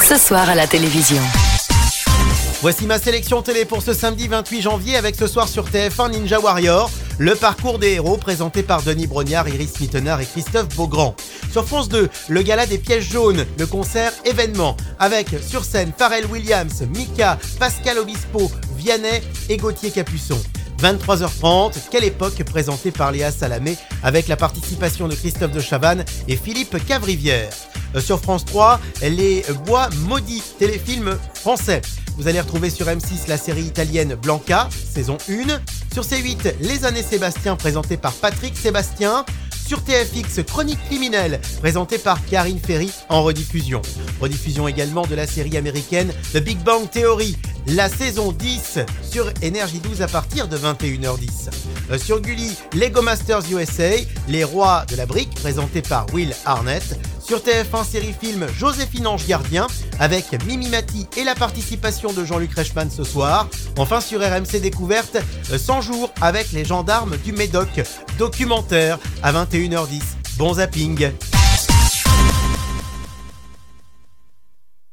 ce soir à la télévision. Voici ma sélection télé pour ce samedi 28 janvier avec ce soir sur TF1 Ninja Warrior, le parcours des héros présenté par Denis Brognard, Iris Mittenard et Christophe Beaugrand. Sur France 2, le gala des pièges jaunes, le concert événement avec sur scène Pharrell Williams, Mika, Pascal Obispo, Vianney et Gauthier Capuçon. 23h30, Quelle époque présenté par Léa Salamé avec la participation de Christophe de Chavannes et Philippe Cavrivière. Sur France 3, Les Bois Maudits, téléfilm français. Vous allez retrouver sur M6 la série italienne Blanca, saison 1. Sur C8, Les Années Sébastien, présenté par Patrick Sébastien. Sur TFX, Chronique criminelle, présenté par Karine Ferry en rediffusion. Rediffusion également de la série américaine The Big Bang Theory, la saison 10 sur Énergie 12 à partir de 21h10. Sur Gulli, Lego Masters USA, Les Rois de la Brique, présenté par Will Arnett. Sur TF1 série-film Joséphine Ange Gardien avec Mimi Mati et la participation de Jean-Luc Reichmann ce soir. Enfin sur RMC Découverte, 100 jours avec les gendarmes du Médoc, documentaire à 21h10. Bon zapping.